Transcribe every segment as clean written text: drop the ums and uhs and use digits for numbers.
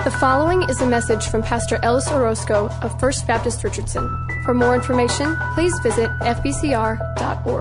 The following is a message from Pastor Ellis Orozco of First Baptist Richardson. For more information, please visit fbcr.org.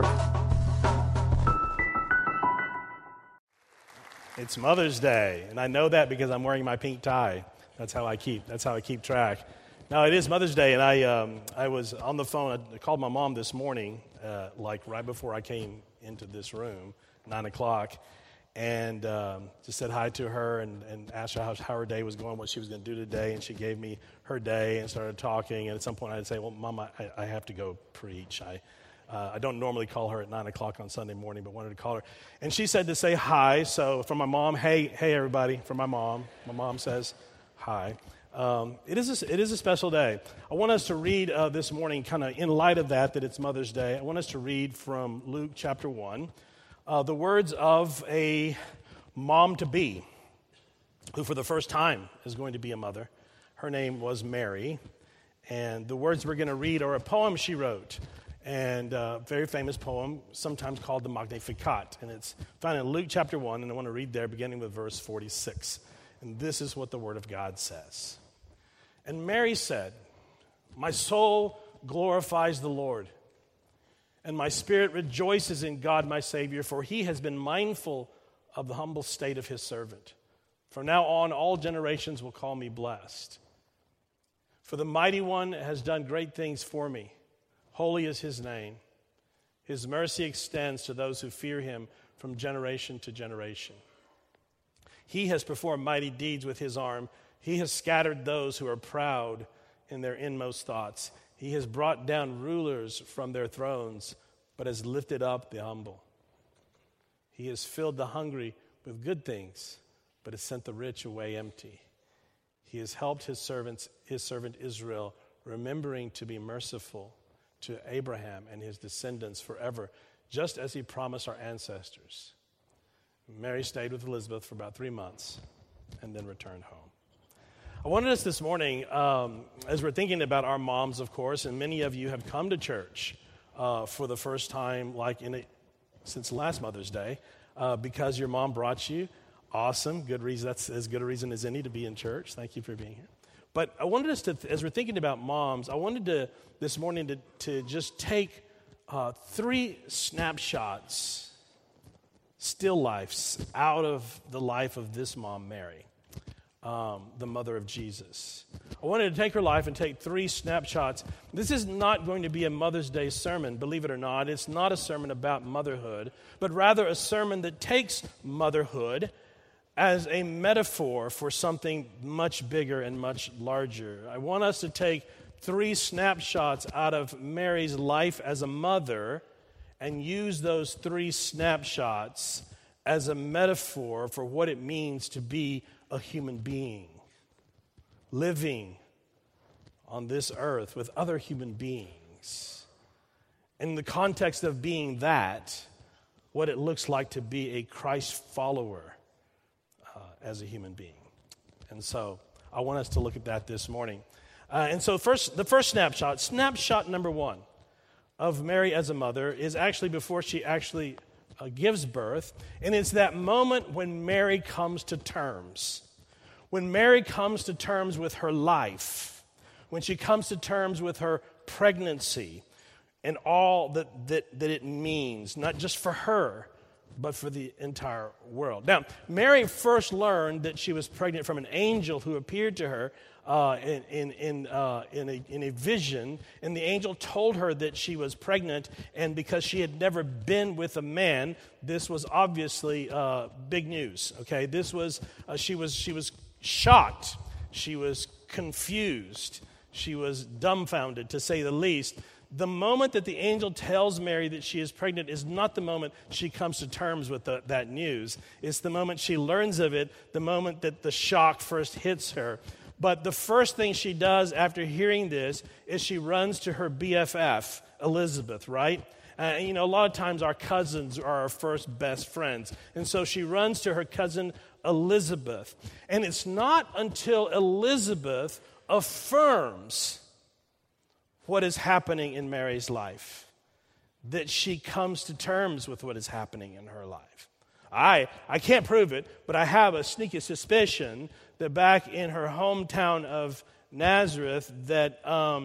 It's Mother's Day, and I know that because I'm wearing my pink tie. That's how I keep track. Now, it is Mother's Day, and I was on the phone. I called my mom this morning, like right before I came into this room, 9 o'clock, and just said hi to her and asked her how her day was going, what she was going to do today, and she gave me her day and started talking, and at some point I'd say, well, Mom, I have to go preach. I don't normally call her at 9 o'clock on Sunday morning, but wanted to call her. And she said to say hi, so from my mom, hey everybody, from my mom says hi. It is a special day. I want us to read this morning, kind of in light of that it's Mother's Day, I want us to read from Luke chapter 1, the words of a mom-to-be, who for the first time is going to be a mother. Her name was Mary, and the words we're going to read are a poem she wrote, and a very famous poem, sometimes called the Magnificat, and it's found in Luke chapter 1, and I want to read there, beginning with verse 46, and this is what the Word of God says. And Mary said, "My soul glorifies the Lord, and my spirit rejoices in God my Savior, for he has been mindful of the humble state of his servant. From now on, all generations will call me blessed. For the Mighty One has done great things for me. Holy is his name. His mercy extends to those who fear him from generation to generation. He has performed mighty deeds with his arm. He has scattered those who are proud in their inmost thoughts. He has brought down rulers from their thrones, but has lifted up the humble. He has filled the hungry with good things, but has sent the rich away empty. He has helped his servant Israel, remembering to be merciful to Abraham and his descendants forever, just as he promised our ancestors." Mary stayed with Elizabeth for about 3 months and then returned home. I wanted us this morning, as we're thinking about our moms, of course, and many of you have come to church for the first time, since last Mother's Day, because your mom brought you. Awesome, good reason. That's as good a reason as any to be in church. Thank you for being here. But I wanted us to, as we're thinking about moms, I wanted to this morning to just take 3 snapshots, still lifes, out of the life of this mom, Mary, the mother of Jesus. I wanted to take her life and take 3 snapshots. This is not going to be a Mother's Day sermon, believe it or not. It's not a sermon about motherhood, but rather a sermon that takes motherhood as a metaphor for something much bigger and much larger. I want us to take 3 snapshots out of Mary's life as a mother and use those 3 snapshots as a metaphor for what it means to be a human being, living on this earth with other human beings. In the context of being that, what it looks like to be a Christ follower as a human being. And so I want us to look at that this morning. And so the first snapshot number 1 of Mary as a mother is actually before she actually gives birth, and it's that moment when Mary comes to terms. When Mary comes to terms with her life, when she comes to terms with her pregnancy and all that it means, not just for her, but for the entire world. Now, Mary first learned that she was pregnant from an angel who appeared to her in a vision, and the angel told her that she was pregnant, and because she had never been with a man, this was obviously big news. Okay, this was she was shocked, she was confused, she was dumbfounded, to say the least. The moment that the angel tells Mary that she is pregnant is not the moment she comes to terms with that news. It's the moment she learns of it, the moment that the shock first hits her. But the first thing she does after hearing this is she runs to her BFF, Elizabeth, right? A lot of times our cousins are our first best friends. And so she runs to her cousin Elizabeth. And it's not until Elizabeth affirms what is happening in Mary's life that she comes to terms with what is happening in her life. I can't prove it, but I have a sneaky suspicion that back in her hometown of Nazareth that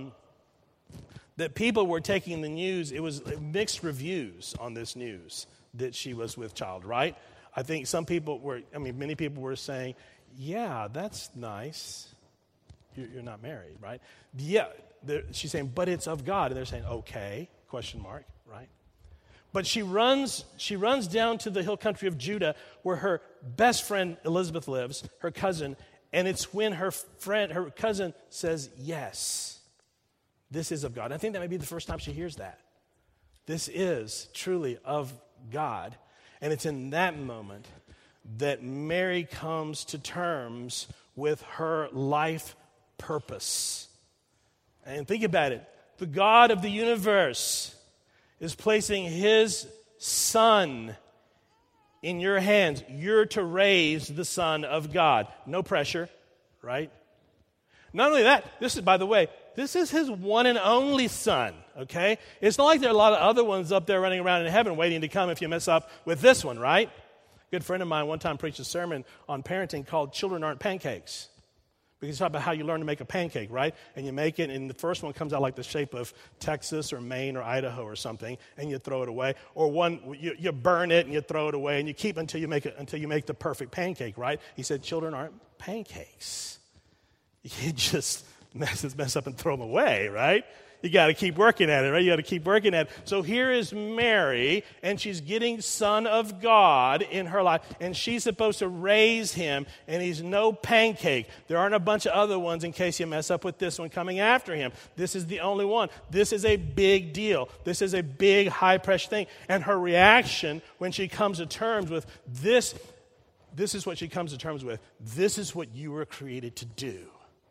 people were taking the news. It was mixed reviews on this news that she was with child, right? I think many people were saying, yeah, that's nice. You're not married, right? Yeah, she's saying, but it's of God. And they're saying, okay, question mark, right? But she runs down to the hill country of Judah where her best friend Elizabeth lives, her cousin, and it's when her cousin says, yes, this is of God. I think that may be the first time she hears that. This is truly of God. And it's in that moment that Mary comes to terms with her life purpose. And think about it. The God of the universe is placing his son in your hands. You're to raise the Son of God. No pressure, right? Not only that, this is his one and only son, okay? It's not like there are a lot of other ones up there running around in heaven waiting to come if you mess up with this one, right? A good friend of mine one time preached a sermon on parenting called Children Aren't Pancakes. Because it's about how you learn to make a pancake, right? And you make it, and the first one comes out like the shape of Texas or Maine or Idaho or something, and you throw it away. Or one, you burn it and you throw it away, and you keep until you make the perfect pancake, right? He said, children aren't pancakes. You can't just mess up and throw them away, right? You got to keep working at it, right? You got to keep working at it. So here is Mary, and she's getting Son of God in her life, and she's supposed to raise him, and he's no pancake. There aren't a bunch of other ones in case you mess up with this one coming after him. This is the only one. This is a big deal. This is a big, high-pressure thing. And her reaction when she comes to terms with this is what she comes to terms with. This is what you were created to do.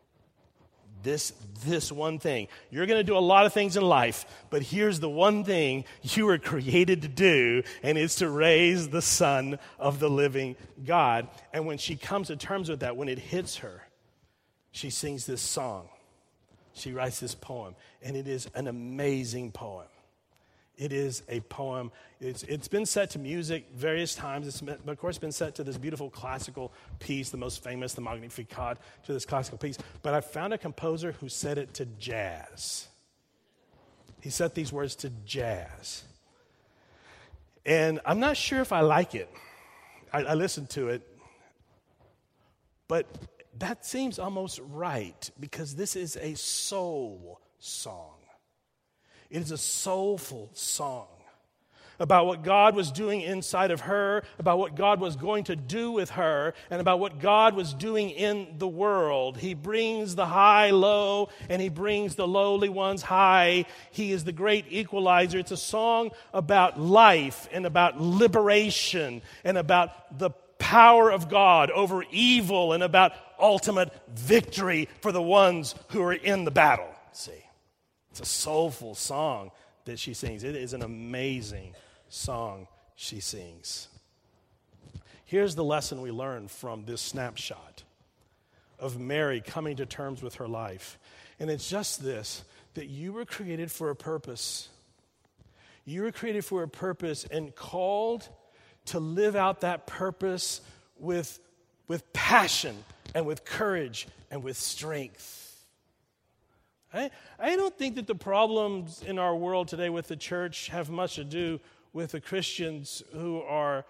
This one thing. You're going to do a lot of things in life, but here's the one thing you were created to do, and it's to raise the Son of the living God. And when she comes to terms with that, when it hits her, she sings this song. She writes this poem, and it is an amazing poem. It is a poem. It's been set to music various times. It's, of course, been set to this beautiful classical piece, the most famous, the Magnificat, to this classical piece. But I found a composer who set it to jazz. He set these words to jazz. And I'm not sure if I like it. I listened to it. But that seems almost right, because this is a soul song. It is a soulful song about what God was doing inside of her, about what God was going to do with her, and about what God was doing in the world. He brings the high low, and he brings the lowly ones high. He is the great equalizer. It's a song about life and about liberation and about the power of God over evil and about ultimate victory for the ones who are in the battle. See? It's a soulful song that she sings. It is an amazing song she sings. Here's the lesson we learn from this snapshot of Mary coming to terms with her life. And it's just this, that you were created for a purpose. You were created for a purpose and called to live out that purpose with passion and with courage and with strength. I don't think that the problems in our world today with the church have much to do with the Christians who are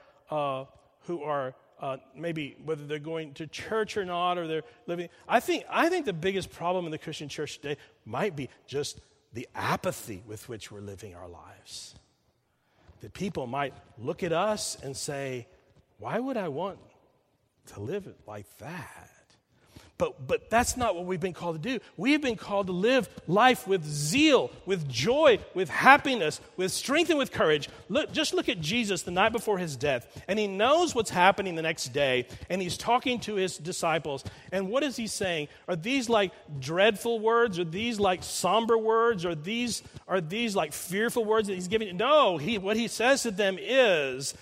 maybe whether they're going to church or not, or they're living. I think the biggest problem in the Christian church today might be just the apathy with which we're living our lives. That people might look at us and say, "Why would I want to live it like that?" But that's not what we've been called to do. We've been called to live life with zeal, with joy, with happiness, with strength and with courage. Just look at Jesus the night before his death, and he knows what's happening the next day, and he's talking to his disciples. And what is he saying? Are these like dreadful words? Are these like somber words? Are these like fearful words that he's giving? No, what he says to them is,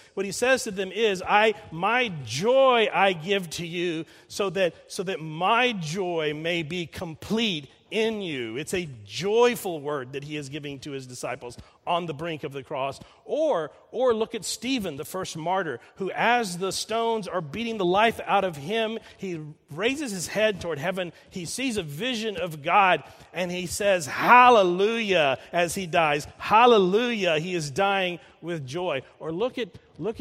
my joy I give to you so that my joy may be complete in you. It's a joyful word that he is giving to his disciples on the brink of the cross. Or look at Stephen, the first martyr, who as the stones are beating the life out of him, he raises his head toward heaven. He sees a vision of God, and he says, hallelujah, as he dies. Hallelujah, he is dying with joy. Or look at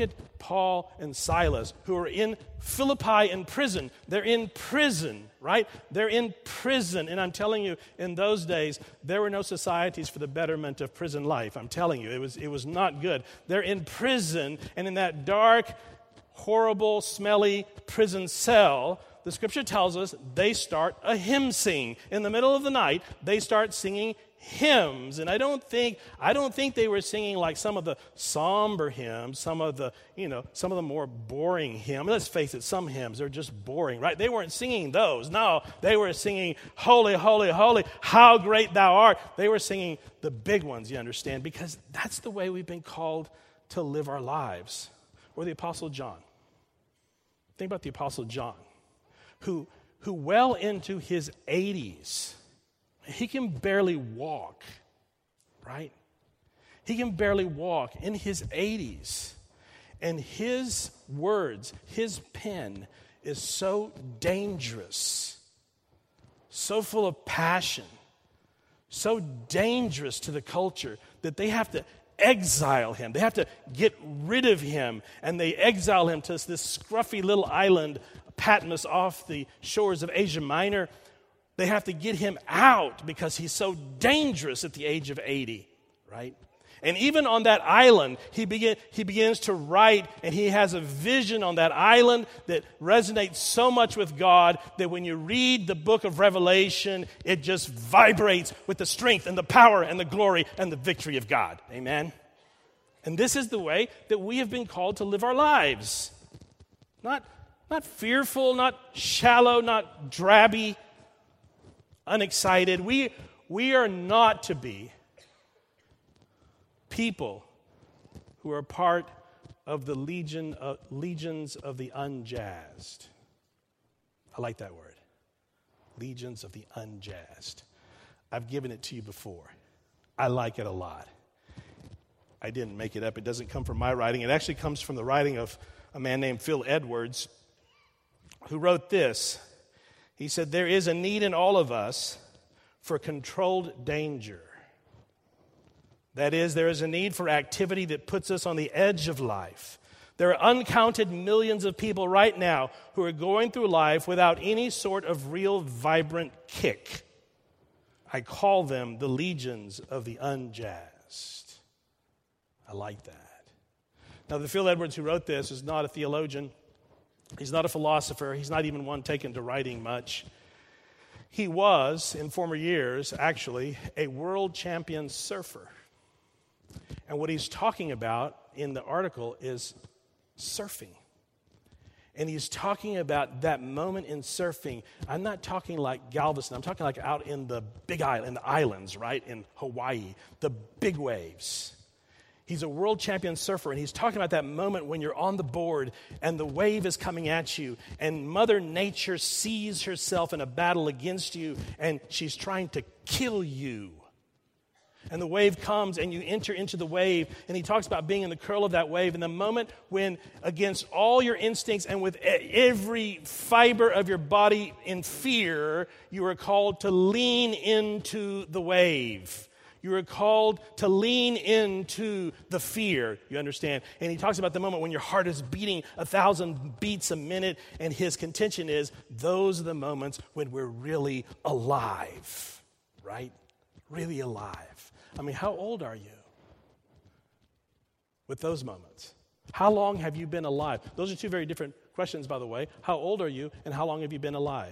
Paul and Silas, who are in Philippi in prison. They're in prison, right? They're in prison. And I'm telling you, in those days, there were no societies for the betterment of prison life. I'm telling you, it was not good. They're in prison, and in that dark, horrible, smelly prison cell, the scripture tells us they start a hymn sing. In the middle of the night, they start singing hymns. And I don't think they were singing like some of the somber hymns, some of the more boring hymns. Let's face it, some hymns are just boring, right? They weren't singing those. No, they were singing holy, holy, holy, how great thou art. They were singing the big ones, you understand, because that's the way we've been called to live our lives. Or the Apostle John. Think about the Apostle John, who well into his 80s, he can barely walk, right? He can barely walk in his 80s. And his words, his pen is so dangerous, so full of passion, so dangerous to the culture that they have to exile him. They have to get rid of him. And they exile him to this scruffy little island, Patmos, off the shores of Asia Minor. They have to get him out because he's so dangerous at the age of 80, right? And even on that island, he begins to write, and he has a vision on that island that resonates so much with God that when you read the book of Revelation, it just vibrates with the strength and the power and the glory and the victory of God. Amen? And this is the way that we have been called to live our lives. Not fearful, not shallow, not drabby, unexcited. We are not to be people who are part of the legions of the unjazzed. I like that word. Legions of the unjazzed. I've given it to you before. I like it a lot. I didn't make it up. It doesn't come from my writing. It actually comes from the writing of a man named Phil Edwards, who wrote this. He said, there is a need in all of us for controlled danger. That is, there is a need for activity that puts us on the edge of life. There are uncounted millions of people right now who are going through life without any sort of real vibrant kick. I call them the legions of the unjazzed. I like that. Now, the Phil Edwards who wrote this is not a theologian. He's not a philosopher. He's not even one taken to writing much. He was, in former years, actually, a world champion surfer. And what he's talking about in the article is surfing. And he's talking about that moment in surfing. I'm not talking like Galveston. I'm talking like out in the big island, in the islands, right, in Hawaii, the big waves. He's a world champion surfer, and he's talking about that moment when you're on the board and the wave is coming at you, and Mother Nature sees herself in a battle against you, and she's trying to kill you. And the wave comes, and you enter into the wave, and he talks about being in the curl of that wave, and the moment when, against all your instincts and with every fiber of your body in fear, you are called to lean into the wave. You are called to lean into the fear, you understand? And he talks about the moment when your heart is beating 1,000 beats a minute, and his contention is those are the moments when we're really alive, right? Really alive. I mean, how old are you with those moments? How long have you been alive? Those are two very different questions, by the way. How old are you, and how long have you been alive?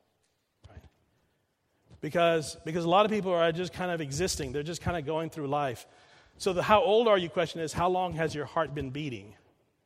Because a lot of people are just kind of existing. They're just kind of going through life. So the how old are you question is, how long has your heart been beating?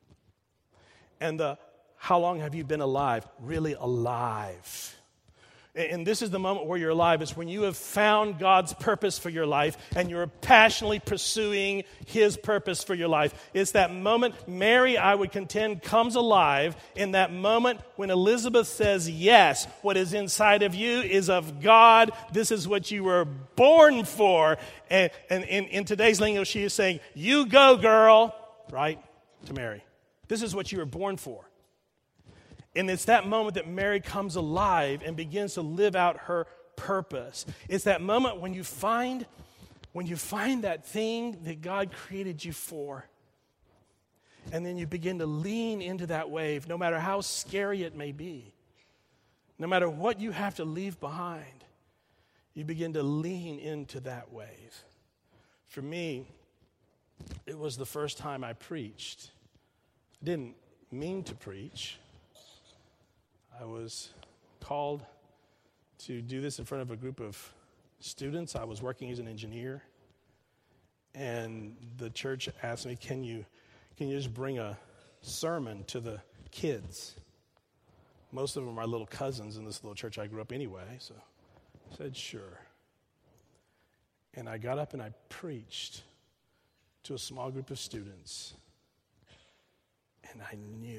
And the how long have you been alive? Really alive. And this is the moment where you're alive. It's when you have found God's purpose for your life and you're passionately pursuing His purpose for your life. It's that moment, Mary, I would contend, comes alive in that moment when Elizabeth says, yes, what is inside of you is of God. This is what you were born for. And in today's lingo, she is saying, you go, girl, right, to Mary. This is what you were born for. And it's that moment that Mary comes alive and begins to live out her purpose. It's that moment when you find that thing that God created you for. And then you begin to lean into that wave, no matter how scary it may be. No matter what you have to leave behind, you begin to lean into that wave. For me, it was the first time I preached. I didn't mean to preach. I was called to do this in front of a group of students. I was working as an engineer, and the church asked me, can you just bring a sermon to the kids? Most of them are little cousins in this little church I grew up anyway, so I said, sure. And I got up and I preached to a small group of students, and I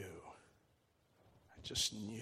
just knew.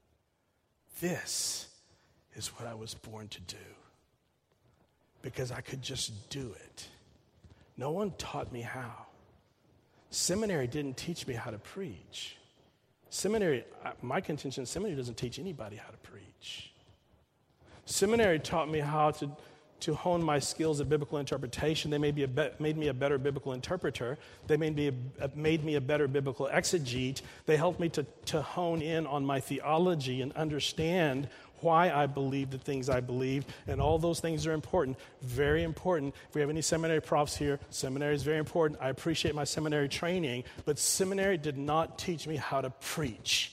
This is what I was born to do, because I could just do it. No one taught me how. Seminary didn't teach me how to preach. My contention, seminary doesn't teach anybody how to preach. Seminary taught me how to hone my skills at biblical interpretation. They made me a better biblical interpreter. They made me a better biblical exegete. They helped me to hone in on my theology and understand why I believe the things I believe, and all those things are important, very important. If we have any seminary profs here, seminary is very important. I appreciate my seminary training, but seminary did not teach me how to preach.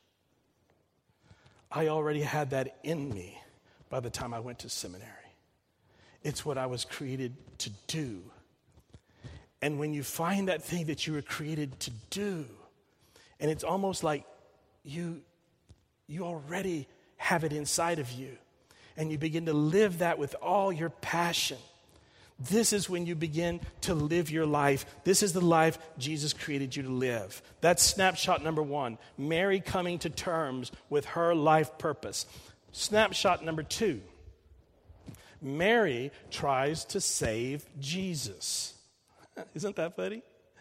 I already had that in me by the time I went to seminary. It's what I was created to do. And when you find that thing that you were created to do, and it's almost like you already have it inside of you, and you begin to live that with all your passion, this is when you begin to live your life. This is the life Jesus created you to live. That's snapshot number 1, Mary coming to terms with her life purpose. Snapshot number 2, Mary tries to save Jesus. Isn't that funny?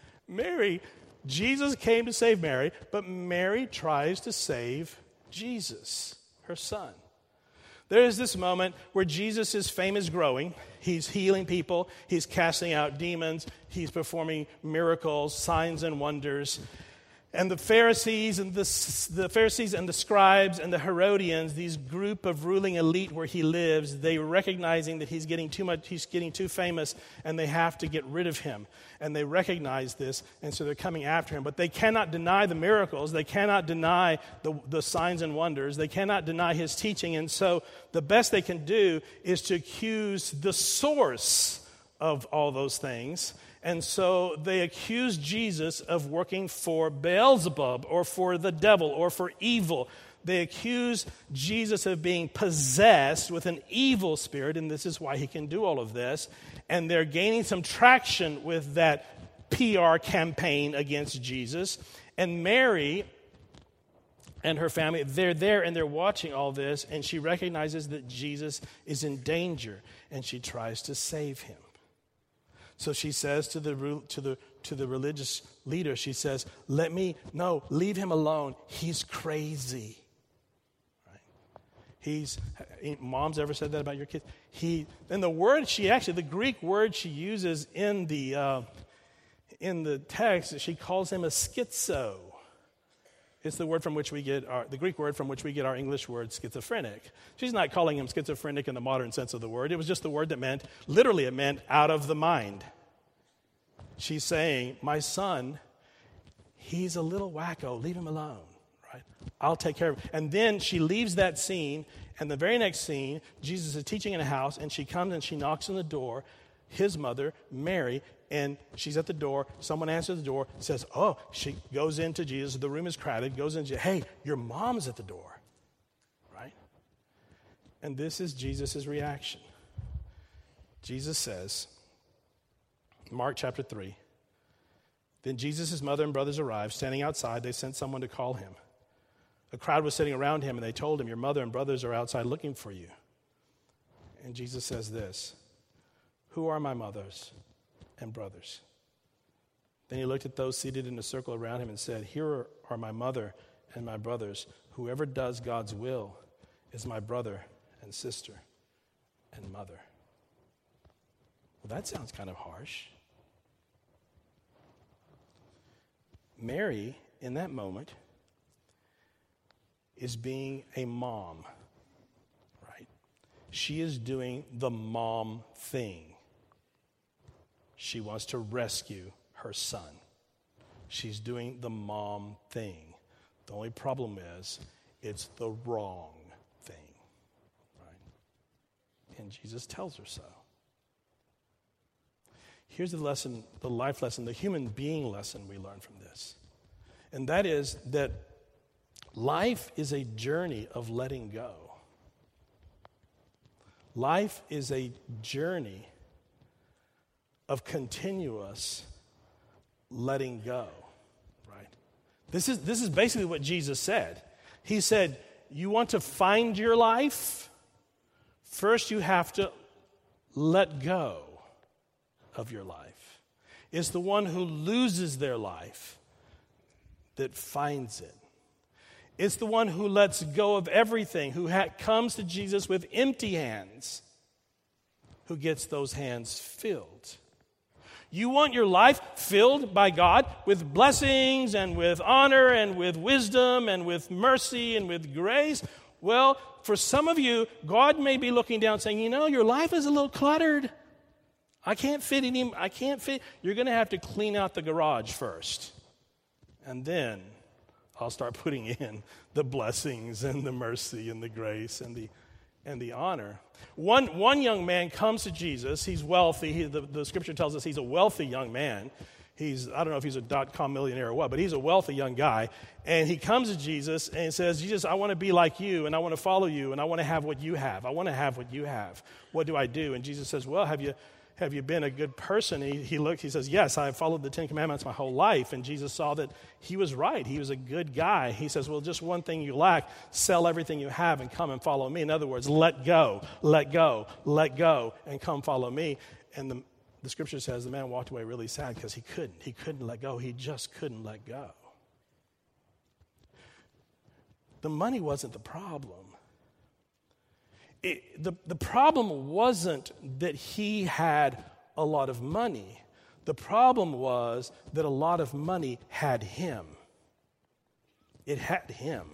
Jesus came to save Mary, but Mary tries to save Jesus, her son. There is this moment where Jesus' fame is growing. He's healing people. He's casting out demons. He's performing miracles, signs, and wonders. And the Pharisees and the scribes and the Herodians, these group of ruling elite where he lives, they recognizing that he's getting too famous, and they have to get rid of him. And they recognize this, and so they're coming after him. But they cannot deny the miracles. They cannot deny the signs and wonders. They cannot deny his teaching. And so the best they can do is to accuse the source of all those things. And so they accuse Jesus of working for Beelzebub or for the devil or for evil. They accuse Jesus of being possessed with an evil spirit, and this is why he can do all of this. And they're gaining some traction with that PR campaign against Jesus. And Mary and her family, they're there and they're watching all this, and she recognizes that Jesus is in danger, and she tries to save him. So she says to the religious leader, she says, leave him alone. He's crazy. Right? Moms ever said that about your kids? The Greek word she uses in the text, she calls him a schizo. It's the word from which we get the Greek word from which we get our English word schizophrenic. She's not calling him schizophrenic in the modern sense of the word. It was just the word that meant out of the mind. She's saying, my son, he's a little wacko. Leave him alone, right? I'll take care of him. And then she leaves that scene, and the very next scene, Jesus is teaching in a house, and she comes and she knocks on the door, his mother, Mary, and she's at the door. Someone answers the door, says, she goes into Jesus. The room is crowded, goes into, hey, your mom's at the door, right? And this is Jesus' reaction. Jesus says, Mark chapter 3, then Jesus' mother and brothers arrived. Standing outside, they sent someone to call him. A crowd was sitting around him, and they told him, your mother and brothers are outside looking for you. And Jesus says this, who are my mothers and brothers? Then he looked at those seated in a circle around him and said, here are my mother and my brothers. Whoever does God's will is my brother and sister and mother. Well, that sounds kind of harsh. Mary, in that moment, is being a mom, right? She is doing the mom thing. She wants to rescue her son. She's doing the mom thing. The only problem is it's the wrong thing, right? And Jesus tells her so. Here's the lesson, the life lesson, the human being lesson we learn from this. And that is that life is a journey of letting go. Life is a journey of continuous letting go, right? This is basically what Jesus said. He said, you want to find your life? First you have to let go of your life. It's the one who loses their life that finds it. It's the one who lets go of everything, who comes to Jesus with empty hands, who gets those hands filled. You want your life filled by God with blessings and with honor and with wisdom and with mercy and with grace? Well, for some of you, God may be looking down saying, your life is a little cluttered. I can't fit. You're going to have to clean out the garage first. And then I'll start putting in the blessings and the mercy and the grace and the honor. One young man comes to Jesus. He's wealthy. The scripture tells us he's a wealthy young man. I don't know if he's a .com millionaire or what, but he's a wealthy young guy. And he comes to Jesus and says, Jesus, I want to be like you, and I want to follow you, and I want to have what you have. I want to have what you have. What do I do? And Jesus says, well, have you been a good person? He says, yes, I've followed the Ten Commandments my whole life. And Jesus saw that he was right. He was a good guy. He says, well, just one thing you lack, sell everything you have and come and follow me. In other words, let go, and come follow me. And the scripture says the man walked away really sad because he couldn't let go. He just couldn't let go. The money wasn't the problem. The problem wasn't that he had a lot of money. The problem was that a lot of money had him. It had him.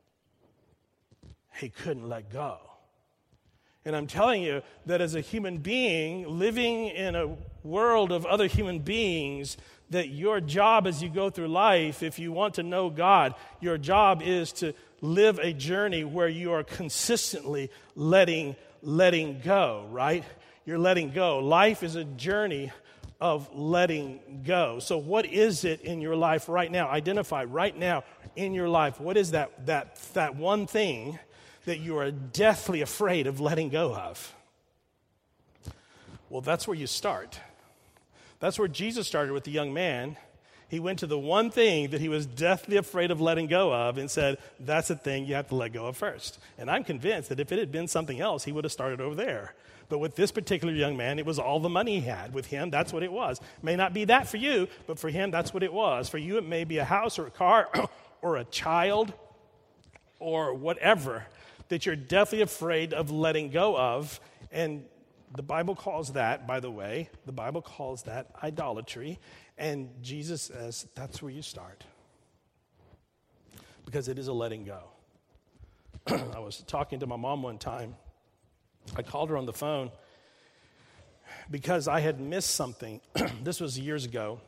He couldn't let go. And I'm telling you that as a human being living in a world of other human beings, that your job as you go through life, if you want to know God, your job is to live a journey where you are consistently letting go, right? You're letting go. Life is a journey of letting go. So what is it in your life right now? Identify right now in your life. What is that one thing that you are deathly afraid of letting go of? Well, that's where you start. That's where Jesus started with the young man. He went to the one thing that he was deathly afraid of letting go of and said, that's the thing you have to let go of first. And I'm convinced that if it had been something else, he would have started over there. But with this particular young man, it was all the money he had. With him, that's what it was. May not be that for you, but for him, that's what it was. For you, it may be a house or a car or a child or whatever that you're deathly afraid of letting go of. And the Bible calls that, by the way, idolatry. And Jesus says, that's where you start. Because it is a letting go. I was talking to my mom one time. I called her on the phone because I had missed something. This was years ago.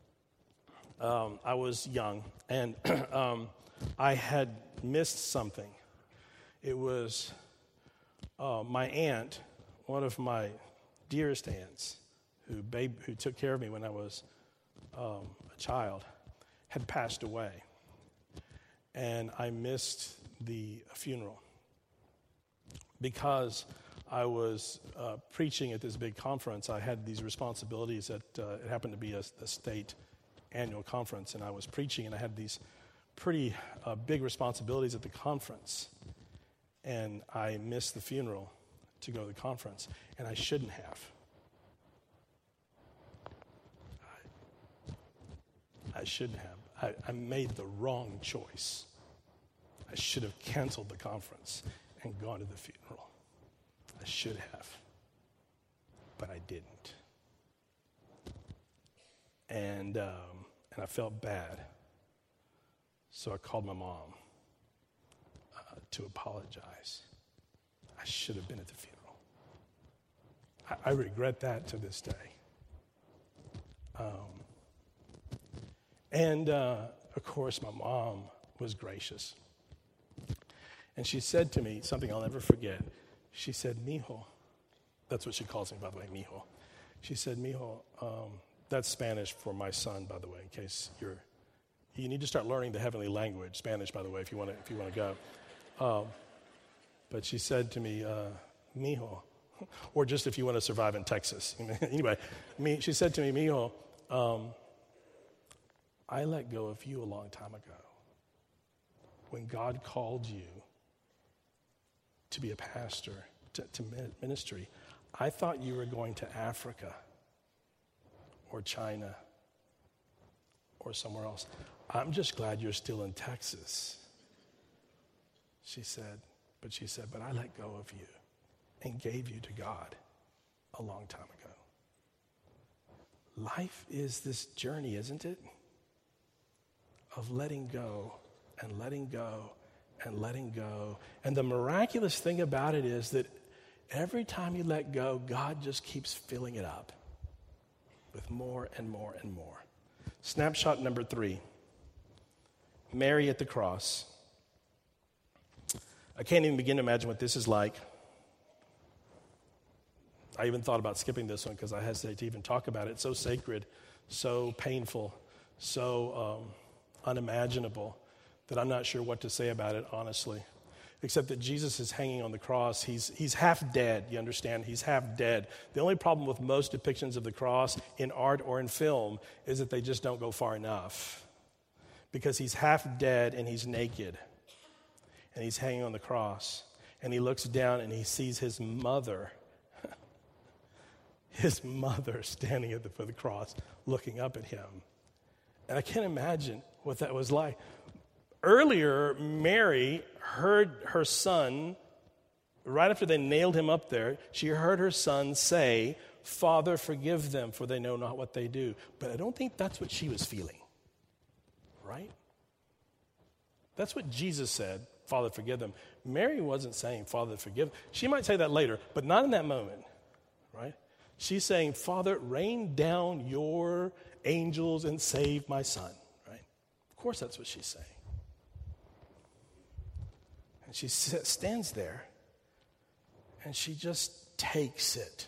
I was young, and I had missed something. It was my aunt, one of my dearest aunts, who took care of me when I was a child, had passed away, and I missed the funeral because I was preaching at this big conference, I had these responsibilities that it happened to be a state annual conference, and I was preaching, and I had these pretty big responsibilities at the conference, and I missed the funeral to go to the conference, and I shouldn't have. I shouldn't have. I made the wrong choice. I should have canceled the conference and gone to the funeral. I should have, but I didn't. And I felt bad, so I called my mom to apologize. I should have been at the funeral. I regret that to this day. And of course, my mom was gracious. And she said to me something I'll never forget. She said, "Mijo," that's what she calls me, by the way, Mijo. She said, "Mijo," that's Spanish for my son, by the way, in case you need to start learning the heavenly language, Spanish, by the way, if you want to go. But she said to me, "Mijo," or just if you want to survive in Texas. Anyway, she said to me, "Mijo, I let go of you a long time ago. When God called you to be a pastor, to ministry, I thought you were going to Africa or China or somewhere else. I'm just glad you're still in Texas." She said, but I let go of you and gave you to God a long time ago. Life is this journey, isn't it? Of letting go and letting go and letting go. And the miraculous thing about it is that every time you let go, God just keeps filling it up with more and more and more. Snapshot number 3, Mary at the cross. I can't even begin to imagine what this is like. I even thought about skipping this one because I hesitate to even talk about it. It's so sacred, so painful, so unimaginable that I'm not sure what to say about it, honestly. Except that Jesus is hanging on the cross. He's half dead, you understand? He's half dead. The only problem with most depictions of the cross in art or in film is that they just don't go far enough. Because he's half dead and he's naked. And he's hanging on the cross. And he looks down and he sees his mother standing at the foot of the cross looking up at him. And I can't imagine what that was like. Earlier, Mary heard her son, right after they nailed him up there, she heard her son say, "Father, forgive them, for they know not what they do." But I don't think that's what she was feeling, right? That's what Jesus said, "Father, forgive them." Mary wasn't saying, "Father, forgive them." She might say that later, but not in that moment, right? She's saying, "Father, rain down your angels and save my son," right? Of course that's what she's saying. And she stands there, and she just takes it.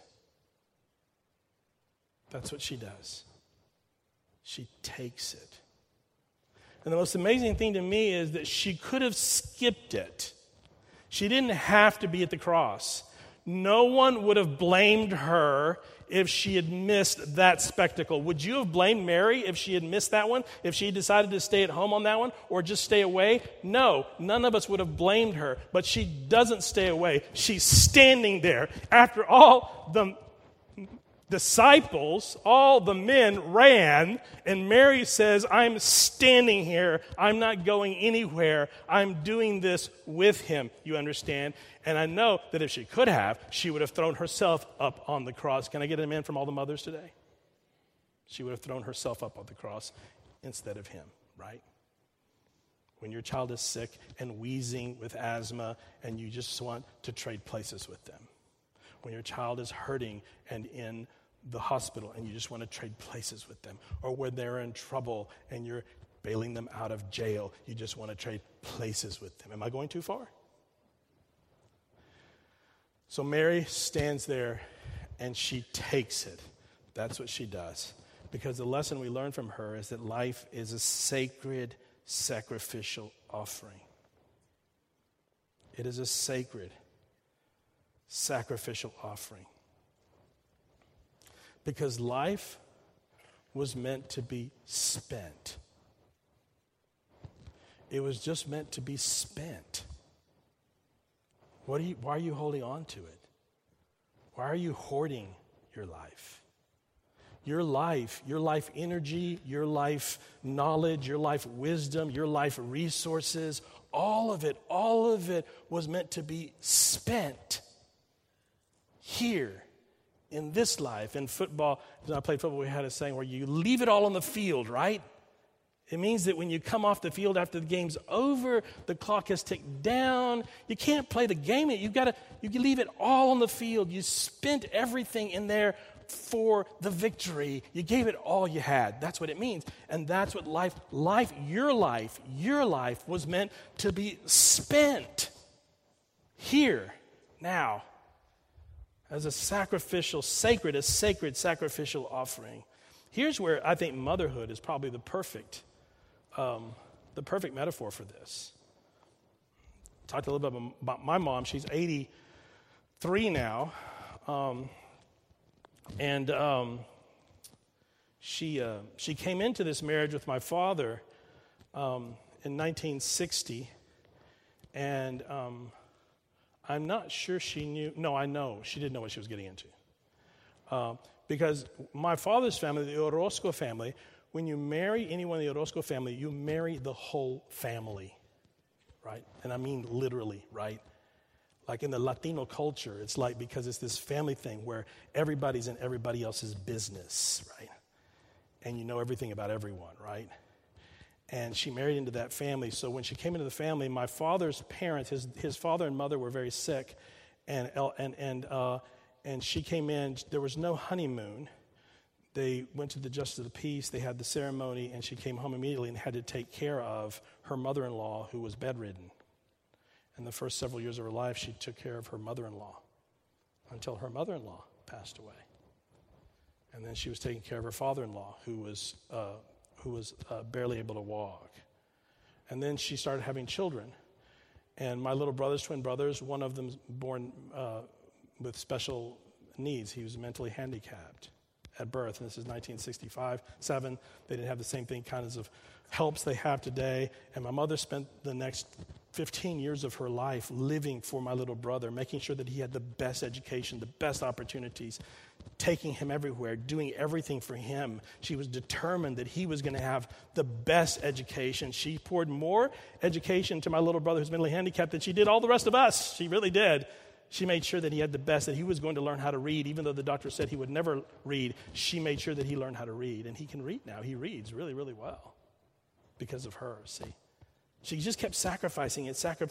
That's what she does. She takes it. And the most amazing thing to me is that she could have skipped it. She didn't have to be at the cross. No one would have blamed her if she had missed that spectacle. Would you have blamed Mary if she had missed that one? If she decided to stay at home on that one or just stay away? No, none of us would have blamed her. But she doesn't stay away. She's standing there. After all the disciples, all the men ran, and Mary says, "I'm standing here. I'm not going anywhere. I'm doing this with him." You understand? And I know that if she could have, she would have thrown herself up on the cross. Can I get an amen from all the mothers today? She would have thrown herself up on the cross instead of him, right? When your child is sick and wheezing with asthma and you just want to trade places with them. When your child is hurting and in the hospital and you just want to trade places with them. Or when they're in trouble and you're bailing them out of jail, you just want to trade places with them. Am I going too far? So Mary stands there and she takes it. That's what she does. Because the lesson we learn from her is that life is a sacred, sacrificial offering. It is a sacred, sacrificial offering. Because life was meant to be spent. It was just meant to be spent. Why are you holding on to it? Why are you hoarding your life? Your life energy, your life knowledge, your life wisdom, your life resources, all of it was meant to be spent here in this life. In football, when I played football, we had a saying where you leave it all on the field, right? It means that when you come off the field after the game's over, the clock has ticked down. You can't play the game. You can leave it all on the field. You spent everything in there for the victory. You gave it all you had. That's what it means. And that's what your life was meant to be spent here, now, as a sacred sacrificial offering. Here's where I think motherhood is probably the perfect metaphor for this. Talked a little bit about my mom. She's 83 now. She came into this marriage with my father in 1960, and I'm not sure she knew. No, I know she didn't know what she was getting into, because my father's family, the Orozco family, when you marry anyone in the Orozco family, you marry the whole family, right? And I mean literally, right? Like in the Latino culture, it's like, because it's this family thing where everybody's in everybody else's business, right? And you know everything about everyone, right? And she married into that family. So when she came into the family, my father's parents, his father and mother were very sick, and she came in. There was no honeymoon. They went to the Justice of the Peace. They had the ceremony, and she came home immediately and had to take care of her mother-in-law, who was bedridden. In the first several years of her life, she took care of her mother-in-law until her mother-in-law passed away. And then she was taking care of her father-in-law, who was barely able to walk. And then she started having children. And my little brothers, twin brothers, one of them born with special needs. He was mentally handicapped at birth, and this is 1965, 7. They didn't have the same kinds of helps they have today. And my mother spent the next 15 years of her life living for my little brother, making sure that he had the best education, the best opportunities, taking him everywhere, doing everything for him. She was determined that he was going to have the best education. She poured more education to my little brother who's mentally handicapped than she did all the rest of us. She really did. She made sure that he had the best, that he was going to learn how to read, even though the doctor said he would never read. She made sure that he learned how to read, and he can read now. He reads really, really well because of her, see. She just kept sacrificing.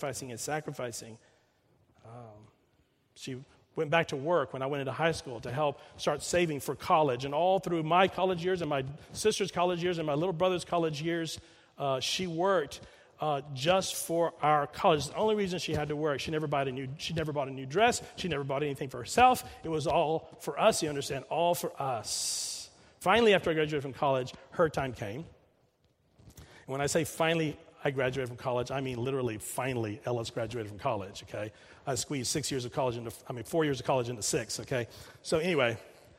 She went back to work when I went into high school to help start saving for college. And all through my college years and my sister's college years and my little brother's college years, she worked just for our college. The only reason she had to work, she never bought a new dress. She never bought anything for herself. It was all for us, you understand, all for us. Finally, after I graduated from college, her time came. And when I say finally I graduated from college, I mean literally finally Ellis graduated from college, okay? I squeezed 4 years of college into 6, okay? So anyway,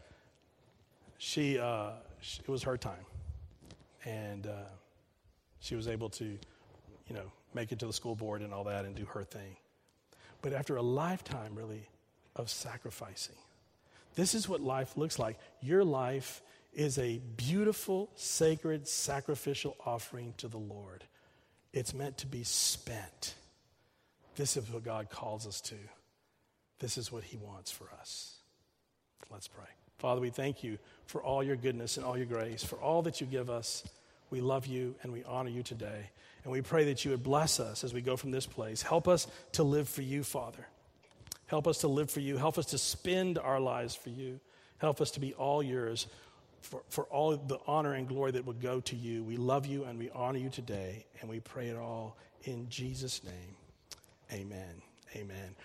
it was her time. And she was able to, make it to the school board and all that and do her thing. But after a lifetime, really, of sacrificing, this is what life looks like. Your life is a beautiful, sacred, sacrificial offering to the Lord. It's meant to be spent. This is what God calls us to. This is what he wants for us. Let's pray. Father, we thank you for all your goodness and all your grace, for all that you give us. We love you and we honor you today. And we pray that you would bless us as we go from this place. Help us to live for you, Father. Help us to live for you. Help us to spend our lives for you. Help us to be all yours for all the honor and glory that will go to you. We love you and we honor you today. And we pray it all in Jesus' name. Amen. Amen.